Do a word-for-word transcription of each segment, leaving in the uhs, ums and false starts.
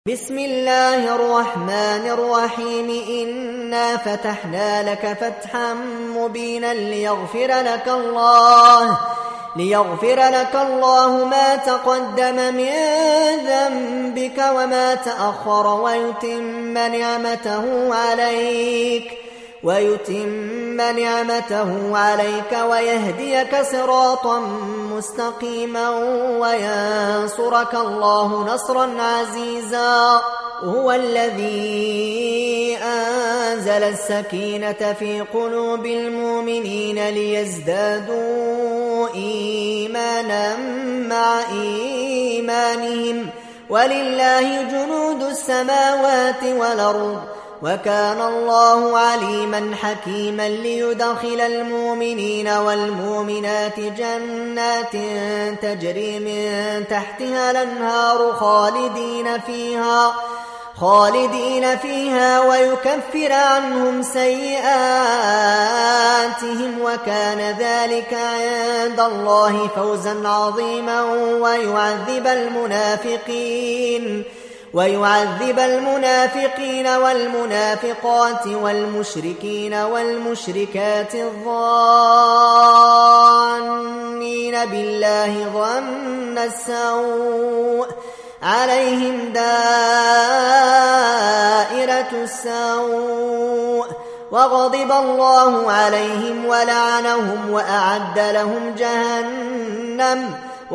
بسم الله الرحمن الرحيم إنا فتحنا لك فتحا مبينا ليغفر لك الله ليغفر لك الله ما تقدم من ذنبك وما تأخر ويتم نعمته عليك ويتم نعمته عليك ويهديك صراطا مستقيما وينصرك الله نصرا عزيزا. هو الذي أنزل السكينة في قلوب المؤمنين ليزدادوا إيمانا مع إيمانهم ولله جنود السماوات والأرض وكان الله عليما حكيما. ليدخل المؤمنين والمؤمنات جنات تجري من تحتها الأنهار خالدين فيها خالدين فيها ويكفر عنهم سيئاتهم وكان ذلك عند الله فوزا عظيما. ويعذب المنافقين ويعذب المنافقين والمنافقات والمشركين والمشركات الظانين بالله ظن السوء عليهم دائرة السوء وغضب الله عليهم ولعنهم وأعد لهم جهنم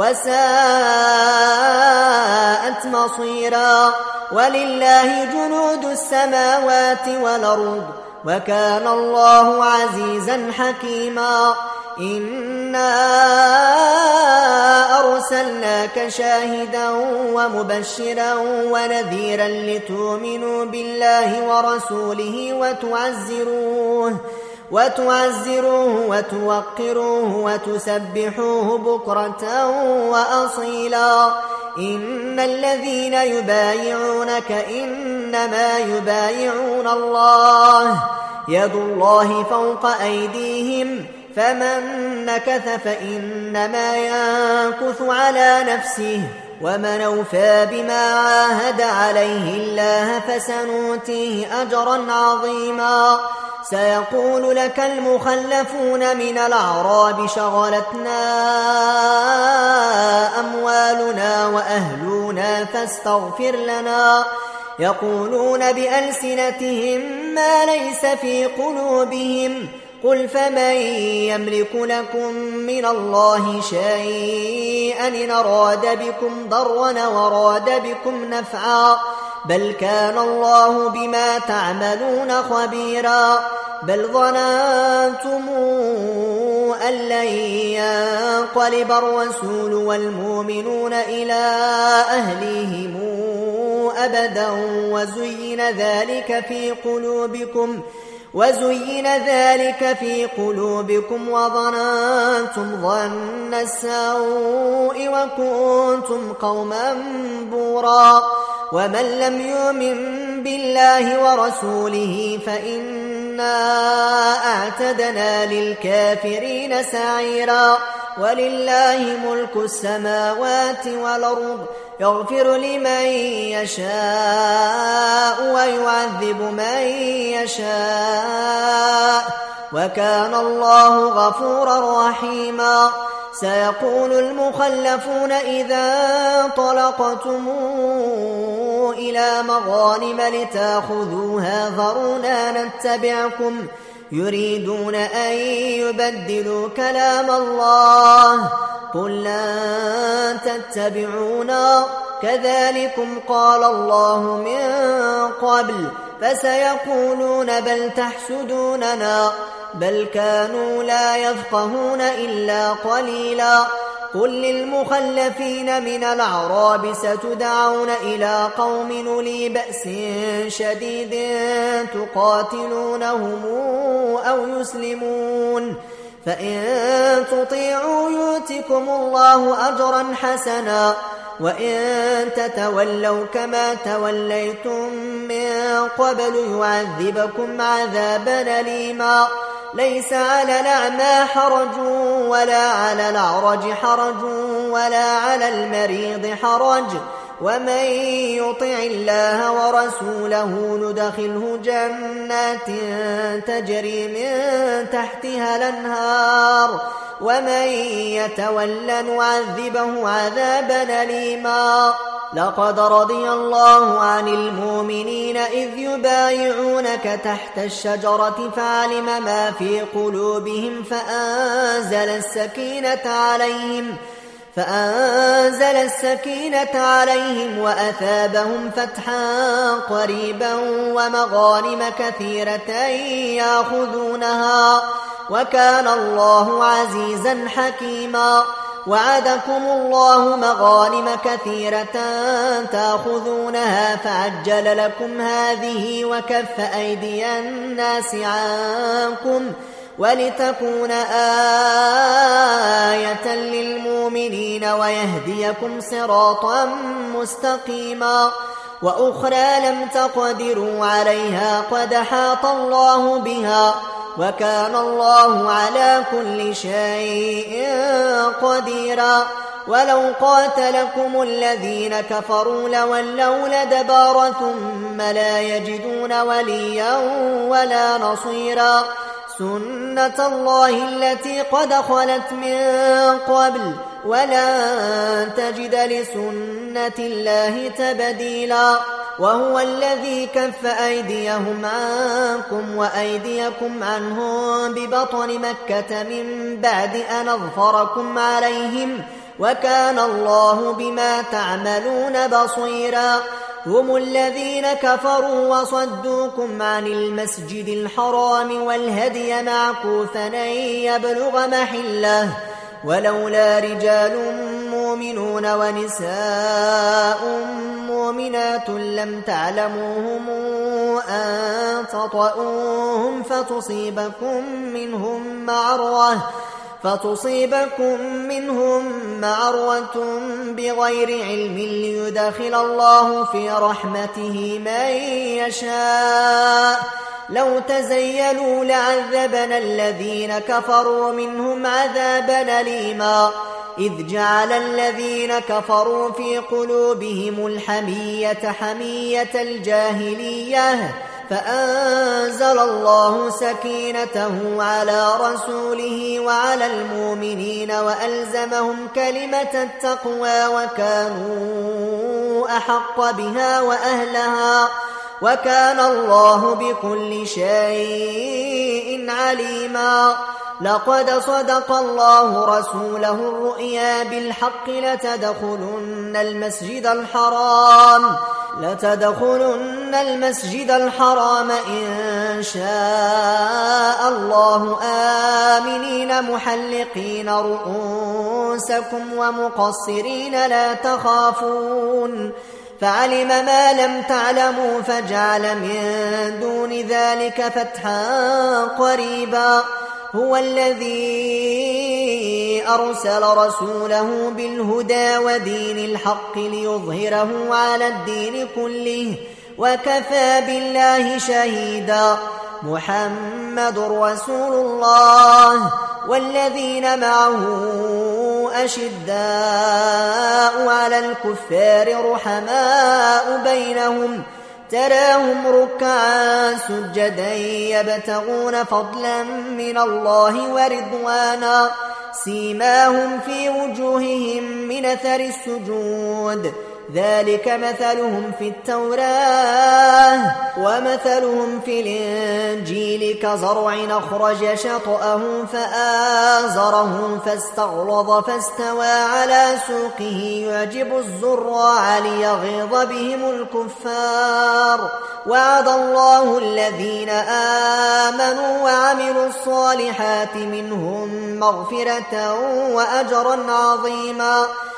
وساءت مصيرا. ولله جنود السماوات والأرض وكان الله عزيزا حكيما. إنا أرسلناك شاهدا ومبشرا ونذيرا لتؤمنوا بالله ورسوله وتعزروه وتعزروه وتوقروه وتسبحوه بكرة وأصيلا. إن الذين يبايعونك إنما يبايعون الله يد الله فوق أيديهم فمن نكث فإنما ينكث على نفسه ومن أوفى بما عاهد عليه الله فسنؤتيه أجرا عظيما. سيقول لك المخلفون من الأعراب شغلتنا أموالنا وأهلنا فاستغفر لنا يقولون بألسنتهم ما ليس في قلوبهم قل فمن يملك لكم من الله شيئا إن أراد بكم ضرا وراد بكم نفعا بل كان الله بما تعملون خبيرا. بل ظننتم أن لن ينقلب الرسول والمؤمنون إلى أهليهم أبدا وزين ذلك في قلوبكم وزين ذلك في قلوبكم وظننتم ظن السوء وكنتم قوما بورا. ومن لم يؤمن بالله ورسوله فإنا أعتدنا للكافرين سعيرا. ولله ملك السماوات والأرض يغفر لمن يشاء ويعذب من يشاء وكان الله غفورا رحيما. سيقول المخلفون إذا انطلقتم إلى مغانم لتأخذوها ذرونا نتبعكم يريدون أن يبدلوا كلام الله قل لن تتبعونا كذلكم قال الله من قبل فسيقولون بل تحسدوننا بل كانوا لا يفقهون إلا قليلا. قل للمخلفين من الأعراب ستدعون إلى قوم أولي بأس شديد تقاتلونهم أو يسلمون فإن تطيعوا يؤتكم الله أجرا حسنا وإن تتولوا كما توليتم من قبل يعذبكم عذابا أليما. ليس على الأعمى حرج ولا على الأعرج حرج ولا على المريض حرج ومن يطع الله ورسوله ندخله جنات تجري من تحتها الأنهار ومن يتول نعذبه عذابا أليما. لقد رضي الله عن المؤمنين إذ يبايعونك تحت الشجرة فعلم ما في قلوبهم فأنزل السكينة عليهم فأنزل السكينة عليهم وأثابهم فتحا قريبا ومغانم كثيرة يأخذونها وكان الله عزيزا حكيما. وعدكم الله مغانم كثيرة تأخذونها فعجل لكم هذه وكف أيدي الناس عنكم ولتكون آية للمؤمنين ويهديكم صراطا مستقيما. وأخرى لم تقدروا عليها قد حاط الله بها وكان الله على كل شيء قديرا. ولو قاتلكم الذين كفروا لولوا الأدبار ثم لا يجدون وليا ولا نصيرا. سنة الله التي قد خلت من قبل ولن تجد لسنة الله تبديلا. وهو الذي كف أيديهم عنكم وأيديكم عنهم ببطن مكة من بعد أن أظفركم عليهم وكان الله بما تعملون بصيرا. هم الذين كفروا وصدوكم عن المسجد الحرام والهدي معكوفا أن يبلغ محله ولولا رجال مؤمنون ونساء مؤمنات لم تعلموهم أن تطؤوهم فتصيبكم منهم معرة فتصيبكم منهم معرة بغير علم ليدخل الله في رحمته من يشاء. لو تزيلوا لعذبنا الذين كفروا منهم عذابا أليما. إذ جعل الذين كفروا في قلوبهم الحمية حمية الجاهلية فأنزل الله سكينته على رسوله وعلى المؤمنين وألزمهم كلمة التقوى وكانوا أحق بها وأهلها وكان الله بكل شيء عليما. لقد صدق الله رسوله الرؤيا بالحق لتدخلن المسجد الحرام لتدخلن المسجد الحرام إن شاء الله آمنين محلقين رؤوسكم ومقصرين لا تخافون فعلم ما لم تعلموا فجعل من دون ذلك فتحا قريبا. هو الذي أرسل رسوله بالهدى ودين الحق ليظهره على الدين كله وكفى بالله شهيدا. محمد رسول الله والذين معه أشداء على الكفار رحماء بينهم تراهم ركعا سجدا يبتغون فضلا من الله ورضوانا سيماهم في وجوههم من أثر السجود ذلك مثلهم في التوراة ومثلهم في الإنجيل كزرع أخرج شطأه فآزره فاستغلظ فاستوى على سوقه يعجب الزراع ليغيظ بهم الكفار. وعد الله الذين آمنوا وعملوا الصالحات منهم مغفرة وأجرا عظيما.